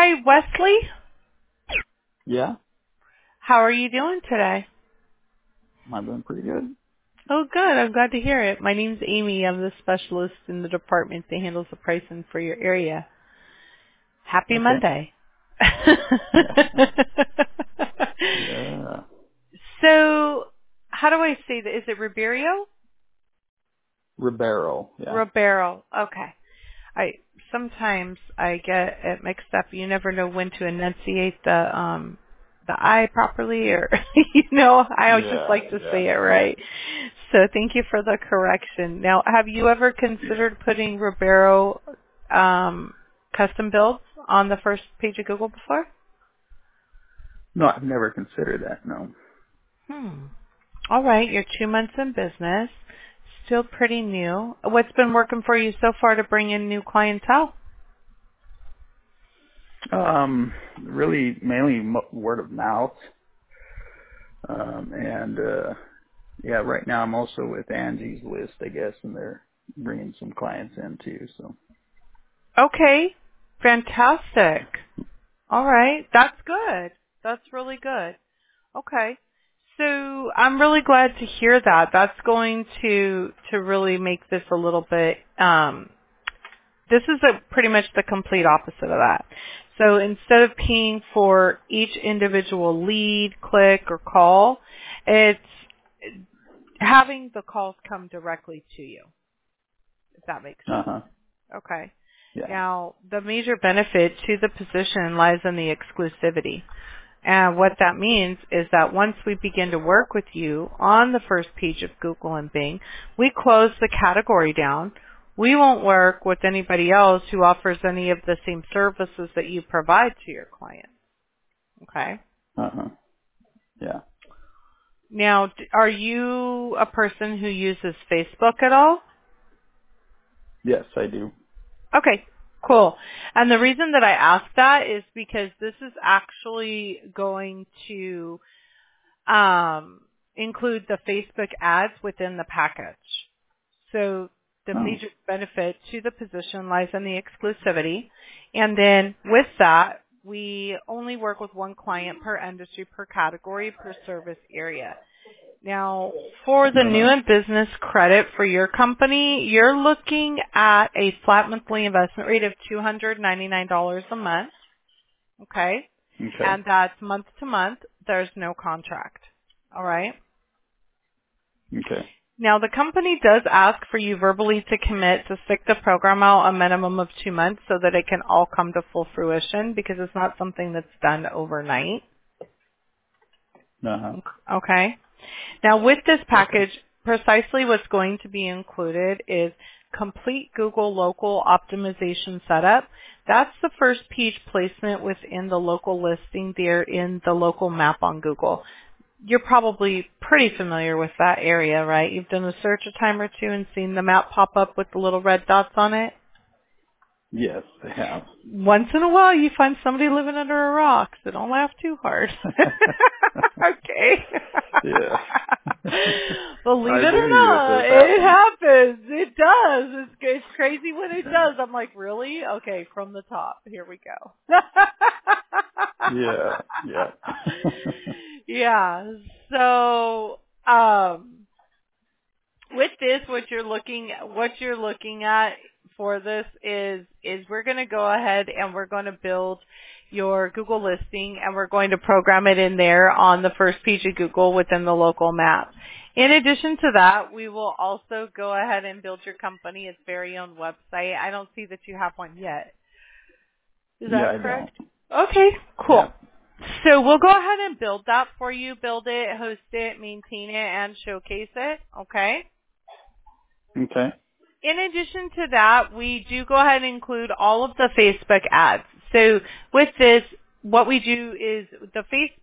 Hi, Wesley. Yeah, How are you doing today? I'm doing pretty good. Oh, good. I'm glad to hear it. My name's Amy. I'm the specialist in the department that handles the pricing for your area. Happy Okay. Monday. Yeah. So, how do I say that? Is it Ribeiro? Ribeiro. Yeah. Ribeiro. Okay. Sometimes I get it mixed up. You never know when to enunciate the I properly, or I always just Yeah. like to Yeah. say it right. So thank you for the correction. Now, have you ever considered putting Ribeiro custom builds on the first page of Google before? No, I've never considered that. No. All right, you're 2 months in business, still pretty new. What's been working for you so far to bring in new clientele? Really, mainly word of mouth. And yeah, right now I'm also with Angie's List, I guess, and they're bringing some clients in too. So. Okay, fantastic. All right, that's good. That's really good. Okay. So I'm really glad to hear that. That's going to really make this a little bit this is pretty much the complete opposite of that. So instead of paying for each individual lead, click, or call, it's having the calls come directly to you, if that makes Uh sense. huh. Okay. Yeah. Now, the major benefit to the position lies in the exclusivity. And what that means is that once we begin to work with you on the first page of Google and Bing, we close the category down. We won't work with anybody else who offers any of the same services that you provide to your clients. Okay? Uh huh. Yeah. Now, are you a person who uses Facebook at all? Yes, I do. Okay, cool. And the reason that I ask that is because this is actually going to include the Facebook ads within the package. So the Oh. major benefit to the position lies in the exclusivity. And then with that, we only work with one client per industry, per category, per service area. Now, for the Uh new huh. and business credit for your company, you're looking at a flat monthly investment rate of $299 a month. Okay? Okay. And that's month to month. There's no contract. All right? Okay. Now, the company does ask for you verbally to commit to stick the program out a minimum of 2 months so that it can all come to full fruition, because it's not something that's done overnight. Uh huh. Okay? Now, with this Okay. package, precisely what's going to be included is complete Google local optimization setup. That's the first page placement within the local listing there in the local map on Google. You're probably pretty familiar with that area, right? You've done a search a time or two and seen the map pop up with the little red dots on it. Yes, I have. Once in a while you find somebody living under a rock, so don't laugh too hard. Okay. Yeah. Believe I it or believe it not, does it happen. happens. It does. It's crazy when it does. I'm like, really? Okay, from the top. Here we go. Yeah. Yeah. Yeah. So, with this, what you're looking at for this is we're going to go ahead and we're going to build your Google listing, and we're going to program it in there on the first page of Google within the local map. In addition to that, we will also go ahead and build your company its very own website. I don't see that you have one yet. Is Yeah, that I don't. correct? Okay, Yeah. cool. So we'll go ahead and build that for you, build it, host it, maintain it, and showcase it, okay? Okay. In addition to that, we do go ahead and include all of the Facebook ads. So with this, what we do is the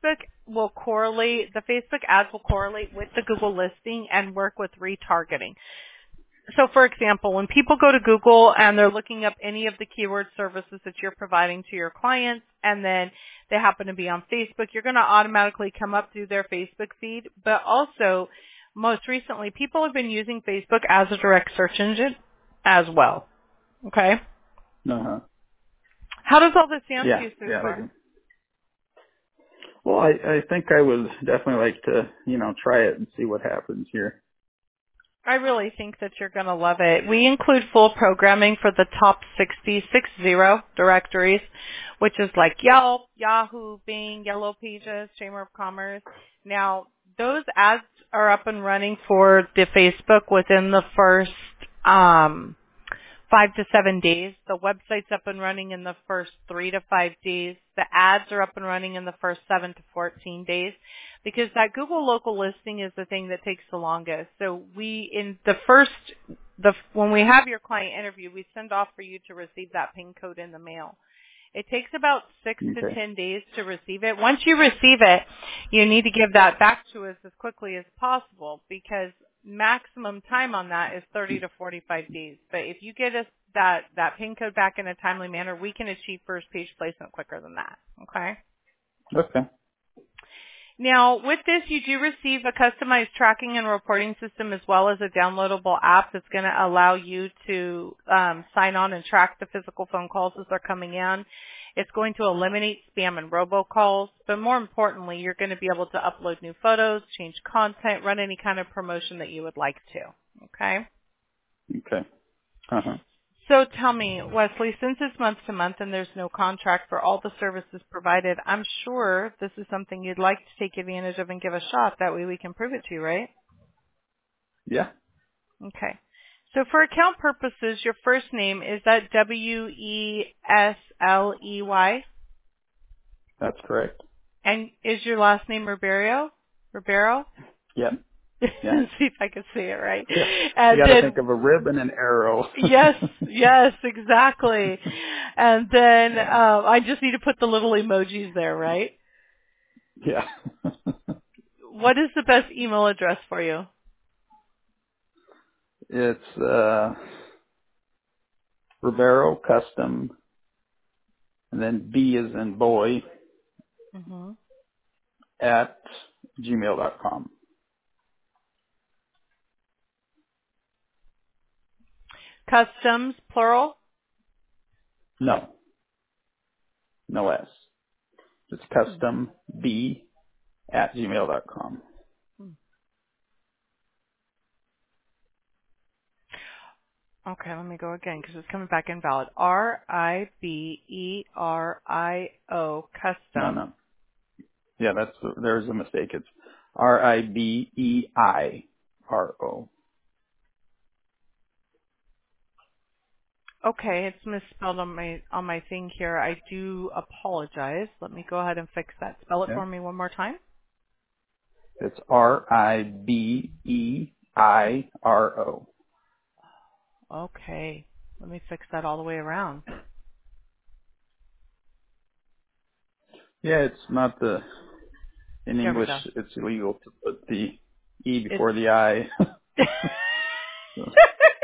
Facebook ads will correlate with the Google listing and work with retargeting. So for example, when people go to Google and they're looking up any of the keyword services that you're providing to your clients, and then they happen to be on Facebook, you're going to automatically come up through their Facebook feed. But also, most recently, people have been using Facebook as a direct search engine as well. Okay? Uh huh. How does all this sound to Yeah, you so yeah, they far? do. Well, I think I would definitely like to, try it and see what happens here. I really think that you're going to love it. We include full programming for the top 60 directories, which is like Yelp, Yahoo, Bing, Yellow Pages, Chamber of Commerce. Now, those ads are up and running for the Facebook within the first 5 to 7 days. The website's up and running in the first 3 to 5 days. The ads are up and running in the first 7 to 14 days because that Google local listing is the thing that takes the longest. So when we have your client interview, we send off for you to receive that PIN code in the mail. It takes about 6 to 10 days to receive it. Once you receive it, you need to give that back to us as quickly as possible because maximum time on that is 30 to 45 days. But if you get us that PIN code back in a timely manner, we can achieve first page placement quicker than that. Okay? Okay. Now, with this, you do receive a customized tracking and reporting system as well as a downloadable app that's going to allow you to sign on and track the physical phone calls as they're coming in. It's going to eliminate spam and robocalls, but more importantly, you're going to be able to upload new photos, change content, run any kind of promotion that you would like to. Okay? Okay. Uh-huh. So tell me, Wesley, since it's month to month and there's no contract for all the services provided, I'm sure this is something you'd like to take advantage of and give a shot. That way we can prove it to you, right? Yeah, Okay. So for account purposes, your first name, is that Wesley? that's correct. And is your last name Ribeiro? Ribeiro? Yeah, yeah. See if I can say it right. Yeah. You And got to then think of a rib and an arrow. Yes, exactly. And then Yeah. I just need to put the little emojis there, right? Yeah. What is the best email address for you? It's Rivero Custom, and then B is in boy Hmm. at gmail.com. Customs, plural? No, no S. It's custom B at gmail.com. Okay, let me go again because it's coming back invalid. Riberio, No, custom. no. Yeah, there's a mistake. It's Ribeiro. Okay, it's misspelled on my thing here. I do apologize. Let me go ahead and fix that. Spell it Yeah. for me one more time. It's Ribeiro. Okay, let me fix that all the way around. Yeah, it's not in There we English, go. it's illegal to put the E It's before the I. so,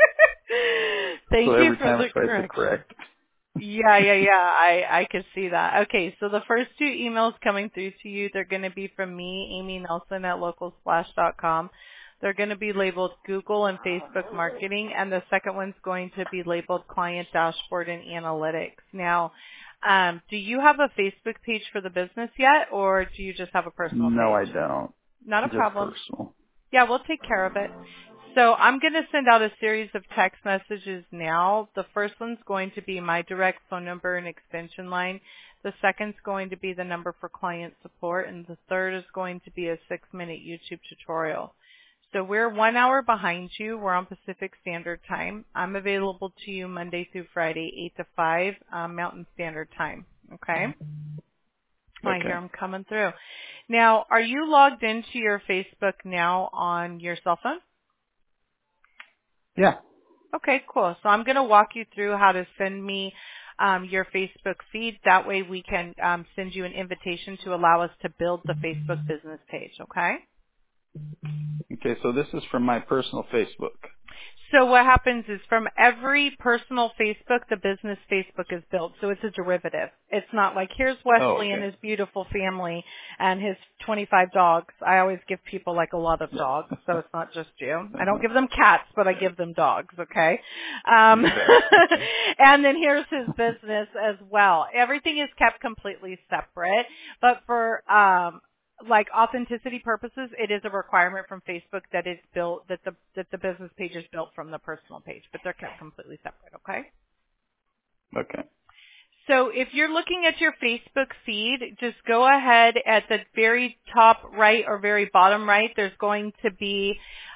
so Thank you every for time I the try to correction. correct. Yeah. I could see that. Okay, so the first two emails coming through to you, they're going to be from me, Amy Nelson at localsplash.com. They're going to be labeled Google and Facebook marketing, and the second one's going to be labeled Client Dashboard and Analytics. Now, do you have a Facebook page for the business yet, or do you just have a personal No, page? I don't. Not a Just problem. personal. Yeah, we'll take care of it. So I'm going to send out a series of text messages now. The first one's going to be my direct phone number and extension line. The second's going to be the number for client support. And the third is going to be a 6-minute YouTube tutorial. So we're 1 hour behind you. We're on Pacific Standard Time. I'm available to you Monday through Friday, 8 to 5 Mountain Standard Time. Okay? I hear Okay. them coming through. Now, are you logged into your Facebook now on your cell phone? Yeah. Okay, cool. So I'm going to walk you through how to send me your Facebook feed. That way we can send you an invitation to allow us to build the Facebook business page, okay? Okay, so this is from my personal Facebook. So what happens is from every personal Facebook, the business Facebook is built. So it's a derivative. It's not like here's Oh, Wesley and okay. his beautiful family and his 25 dogs. I always give people like a lot of dogs, so it's not just you. I don't give them cats, but I give them dogs, okay? Okay. And then here's his business as well. Everything is kept completely separate, but for like authenticity purposes, it is a requirement from Facebook that it's built that the business page is built from the personal page, but they're kept completely separate, okay? Okay. So if you're looking at your Facebook feed, just go ahead at the very top right or very bottom right. There's going to be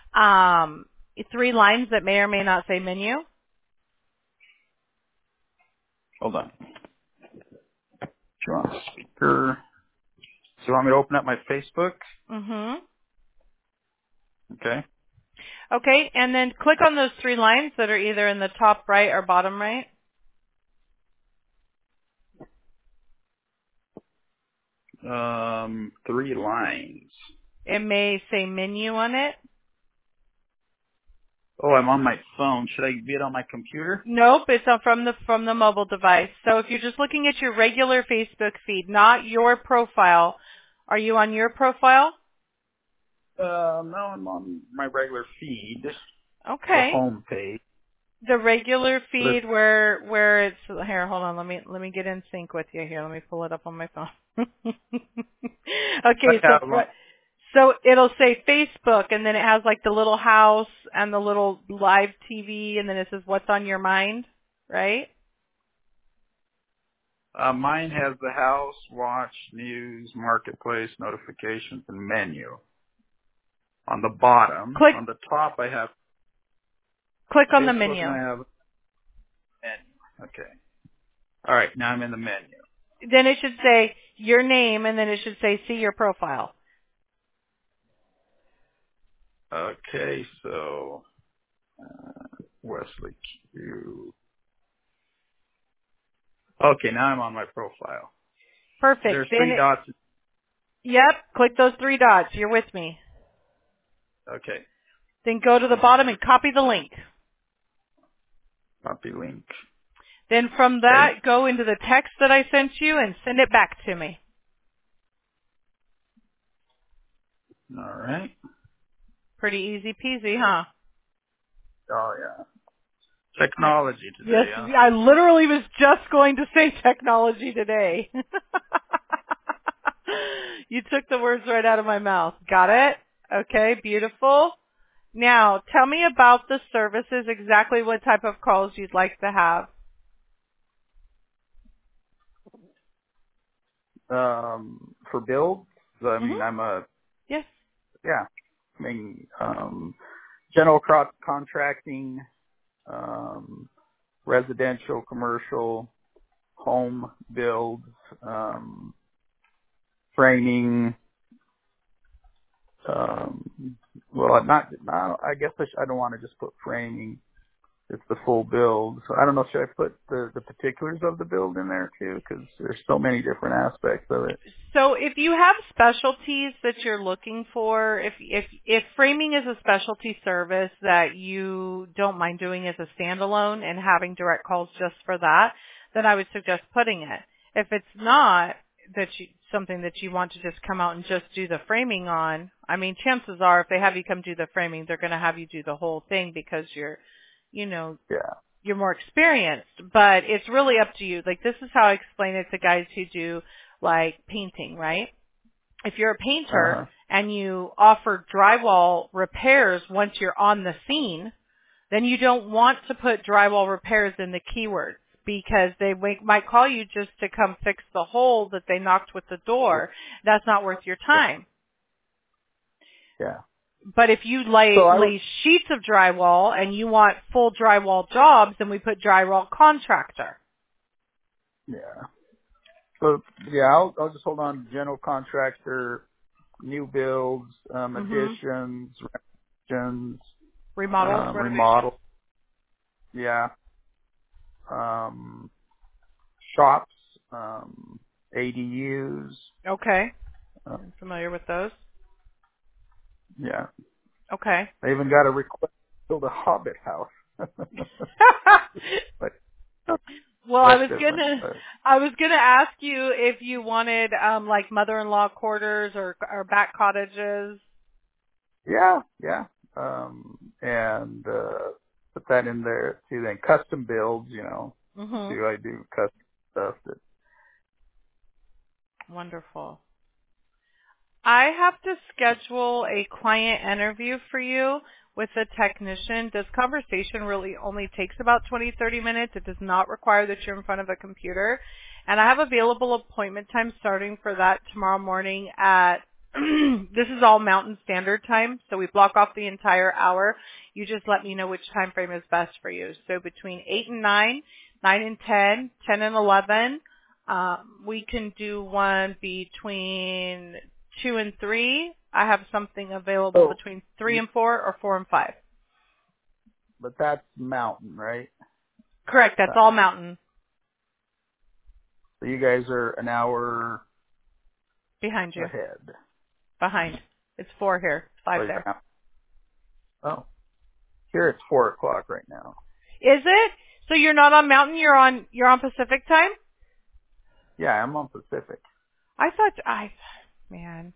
3 lines that may or may not say menu. Hold on. Do you want a speaker? So you want me to open up my Facebook? Mhm. Okay. Okay, and then click on those 3 lines that are either in the top right or bottom right. 3 lines. It may say menu on it. Oh, I'm on my phone. Should I be it on my computer? Nope, it's from the mobile device. So if you're just looking at your regular Facebook feed, not your profile, are you on your profile? No, I'm on my regular feed, the Okay. home page. The regular Let's, feed where it's here, hold on, let me get in sync with you here. Let me pull it up on my phone. I Okay, have on, so it'll say Facebook and then it has like the little house and the little live TV and then it says what's on your mind, right? mine has the house, watch, news, marketplace, notifications, and menu. On the bottom, Click on the top, I have on the Facebook, and menu. I have menu. Okay. All right. Now I'm in the menu. Then it should say your name and then it should say see your profile. Okay. So Wesley Q. Okay. Now I'm on my profile. Perfect. There's 3 dots. Yep, click those 3 dots. You're with me. Okay. Then go to the bottom and copy the link. Copy link. Then from Okay. that, go into the text that I sent you and send it back to me. All right. Pretty easy peasy, huh? Oh yeah. Technology Yes, today, huh? I literally was just going to say technology today. You took the words right out of my mouth. Got it? Okay, beautiful. Now, tell me about the services, exactly what type of calls you'd like to have. For builds, I Hmm. mean, Yes. yeah. I mean, general contracting, residential, commercial, home builds, framing, well, I guess I don't want to just put framing. It's the full build. So I don't know, should I put the particulars of the build in there too? Because there's so many different aspects of it. So if you have specialties that you're looking for, if framing is a specialty service that you don't mind doing as a standalone and having direct calls just for that, then I would suggest putting it. If it's not something that you want to just come out and just do the framing on, I mean, chances are if they have you come do the framing, they're going to have you do the whole thing because you know, Yeah. you're more experienced, but it's really up to you. Like this is how I explain it to guys who do like painting, right? If you're a painter Uh-huh. and you offer drywall repairs once you're on the scene, then you don't want to put drywall repairs in the keywords because they might call you just to come fix the hole that they knocked with the door. That's not worth your Yeah. time. Yeah. But if you So lay sheets of drywall and you want full drywall jobs, then we put drywall contractor. yeah. So yeah, I'll just hold on. General contractor, new builds, Mhm. additions, renovations, Remodels, renovations. remodel. Yeah. Um, shops, ADUs. Okay. Uh, I'm familiar with those. yeah. Okay. I even got a request build a hobbit house. But Well, that's different. I was gonna ask you if you wanted like mother-in-law quarters or back cottages. Yeah. And put that in there too. Then custom builds, Mhm. too. I do custom stuff that. Wonderful. I have to schedule a client interview for you with a technician. This conversation really only takes about 20-30 minutes. It does not require that you're in front of a computer. And I have available appointment time starting for that tomorrow morning at, this is all Mountain Standard Time, so we block off the entire hour. You just let me know which time frame is best for you. So between 8 and 9, 9 and 10, 10 and 11, we can do one between 2 and 3. I have something available between 3 and 4 or 4 and 5. But that's mountain, right? Correct. That's all Mountain. So you guys are an hour Behind you. ahead. Behind. It's 4 here. 5 there. Oh. Here it's 4 o'clock right now. Is it? So you're not on Mountain, you're on Pacific time? Yeah, I'm on Pacific. Man.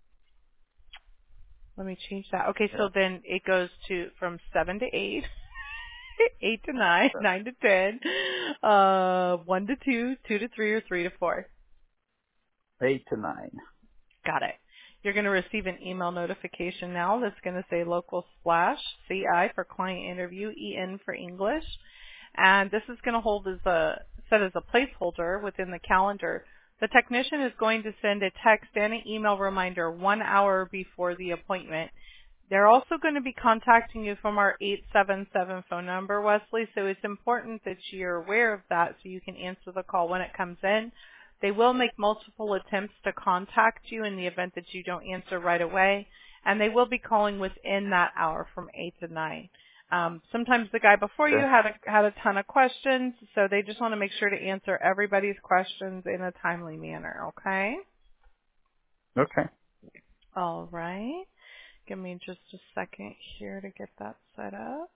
Let me change that. Okay, Yeah. so then it goes to from 7 to 8, 8 to 9, 9 to 10, 1 to 2, 2 to 3, or 3 to 4. 8 to 9. Got it. You're going to receive an email notification now that's going to say local splash, CI for client interview, EN for English. And this is going to set as a placeholder within the calendar. The technician is going to send a text and an email reminder 1 hour before the appointment. They're also going to be contacting you from our 877 phone number, Wesley, so it's important that you're aware of that so you can answer the call when it comes in. They will make multiple attempts to contact you in the event that you don't answer right away, and they will be calling within that hour from 8 to 9. Sometimes the guy before you had a ton of questions, so they just want to make sure to answer everybody's questions in a timely manner, okay? Okay. All right. Give me just a second here to get that set up.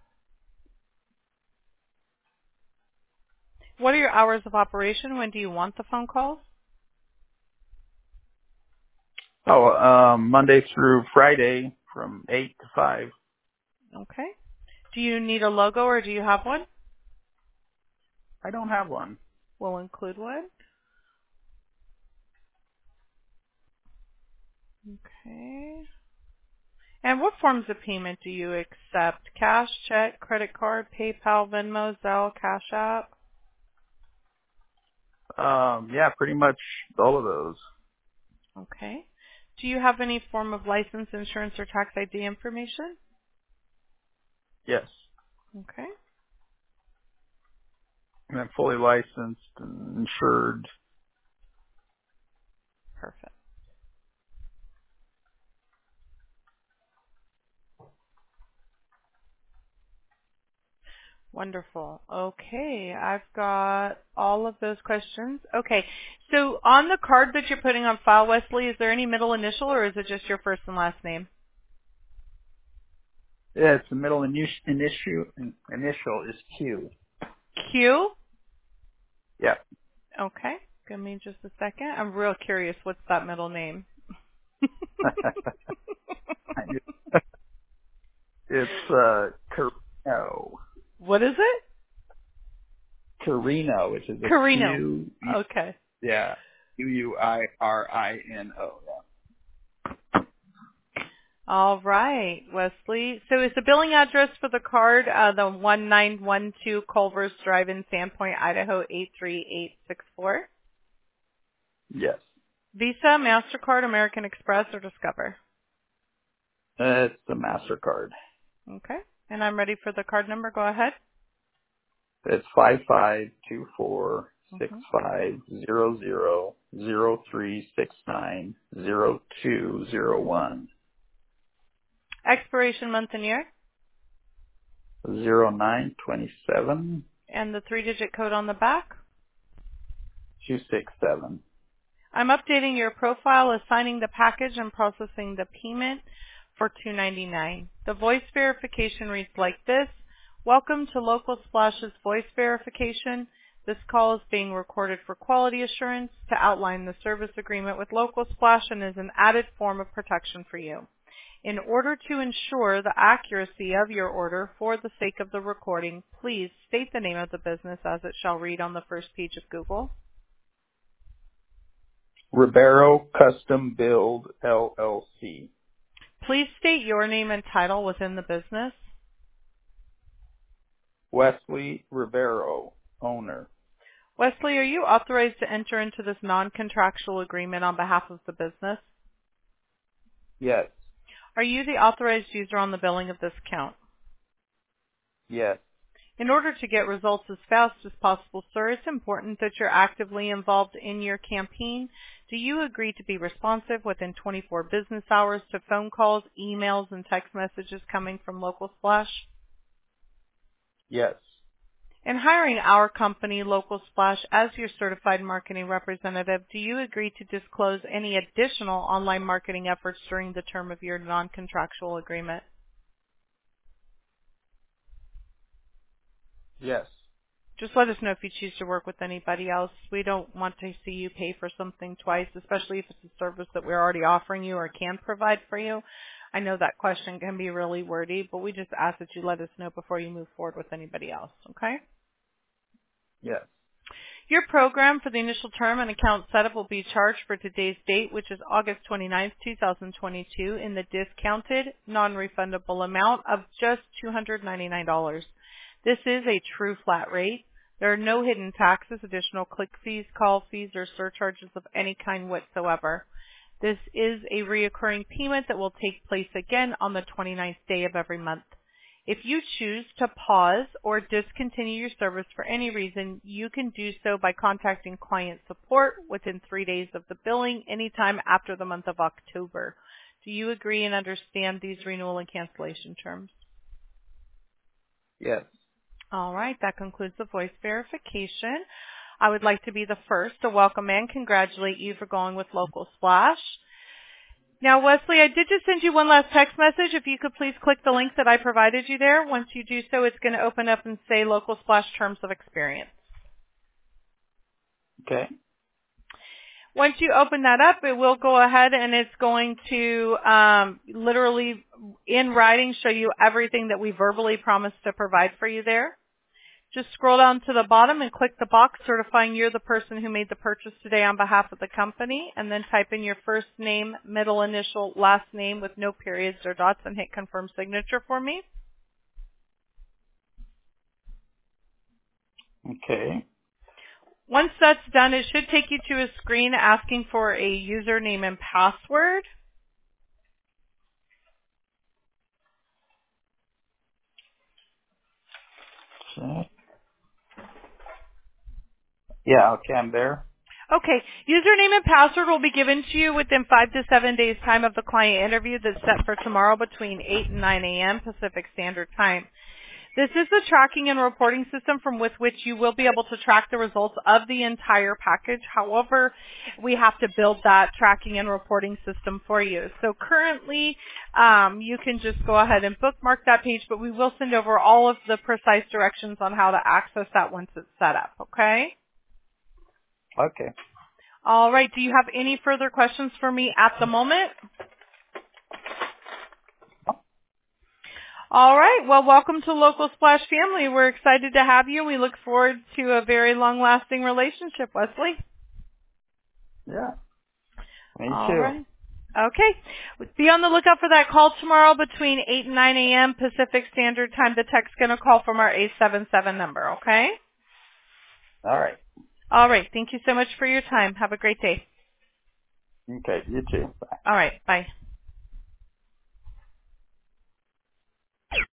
What are your hours of operation? When do you want the phone calls? Monday through Friday from 8 to 5. Okay. Do you need a logo or do you have one? I don't have one. We'll include one. Okay. And what forms of payment do you accept? Cash, check, credit card, PayPal, Venmo, Zelle, Cash App? Yeah, pretty much all of those. Okay. Do you have any form of license, insurance, or tax ID information? Yes. Okay. And I'm fully licensed and insured. Perfect. Wonderful. Okay, I've got all of those questions. Okay, so on the card that you're putting on file, Wesley, is there any middle initial or is it just your first and last name? Yeah, it's the middle initial is Q. Q? Yeah. Okay, give me just a second. I'm real curious. What's that middle name? It's Carino. What is it? Carino, which is a Carino. Q. Okay. Yeah. Quirino. All right, Wesley. So is the billing address for the card the 1912 Culver's Drive in Sandpoint, Idaho 83864? Yes. Visa, MasterCard, American Express, or Discover? It's the MasterCard. Okay. And I'm ready for the card number. Go ahead. It's 5524650003690201. Expiration month and year. 0927 And the 3-digit code on the back. 267. I'm updating your profile, assigning the package, and processing the payment for $2.99. The voice verification reads like this. Welcome to Local Splash's voice verification. This call is being recorded for quality assurance to outline the service agreement with Local Splash and is an added form of protection for you. In order to ensure the accuracy of your order for the sake of the recording, please state the name of the business as it shall read on the first page of Google. Ribeiro Custom Build LLC. Please state your name and title within the business. Wesley Ribeiro, owner. Wesley, are you authorized to enter into this non-contractual agreement on behalf of the business? Yes. Are you the authorized user on the billing of this account? Yes. In order to get results as fast as possible, sir, it's important that you're actively involved in your campaign. Do you agree to be responsive within 24 business hours to phone calls, emails, and text messages coming from Local Splash? Yes. In hiring our company, Local Splash, as your certified marketing representative, do you agree to disclose any additional online marketing efforts during the term of your non-contractual agreement? Yes. Just let us know if you choose to work with anybody else. We don't want to see you pay for something twice, especially if it's a service that we're already offering you or can provide for you. I know that question can be really wordy, but we just ask that you let us know before you move forward with anybody else, okay? Yes. Your program for the initial term and account setup will be charged for today's date, which is August 29th, 2022, in the discounted, non-refundable amount of just $299. This is a true flat rate. There are no hidden taxes, additional click fees, call fees, or surcharges of any kind whatsoever. This is a reoccurring payment that will take place again on the 29th day of every month. If you choose to pause or discontinue your service for any reason, you can do so by contacting client support within 3 days of the billing, anytime after the month of October. Do you agree and understand these renewal and cancellation terms? Yes. All right, that concludes the voice verification. I would like to be the first to welcome and congratulate you for going with Local Splash. Now, Wesley, I did just send you one last text message. If you could please click the link that I provided you there. Once you do so, it's going to open up and say Local Splash Terms of Experience. Okay. Once you open that up, it will go ahead and it's going to literally in writing show you everything that we verbally promised to provide for you there. Just scroll down to the bottom and click the box certifying you're the person who made the purchase today on behalf of the company, and then type in your first name, middle initial, last name with no periods or dots and hit confirm signature for me. Okay. Once that's done, it should take you to a screen asking for a username and password. Okay. Yeah, okay, I'm there. Okay, username and password will be given to you within 5 to 7 days time of the client interview that's set for tomorrow between 8 and 9 a.m. Pacific Standard Time. This is the tracking and reporting system from with which you will be able to track the results of the entire package. However, we have to build that tracking and reporting system for you. So currently, you can just go ahead and bookmark that page, but we will send over all of the precise directions on how to access that once it's set up, okay? Okay. All right. Do you have any further questions for me at the moment? All right. Well, welcome to Local Splash family. We're excited to have you. We look forward to a very long-lasting relationship, Wesley. Yeah. Me All too. right. Okay. Be on the lookout for that call tomorrow between 8 and 9 a.m. Pacific Standard Time. The tech's going to call from our 877 number, okay? All right. All right. Thank you so much for your time. Have a great day. Okay, you too. Bye. All right. Bye.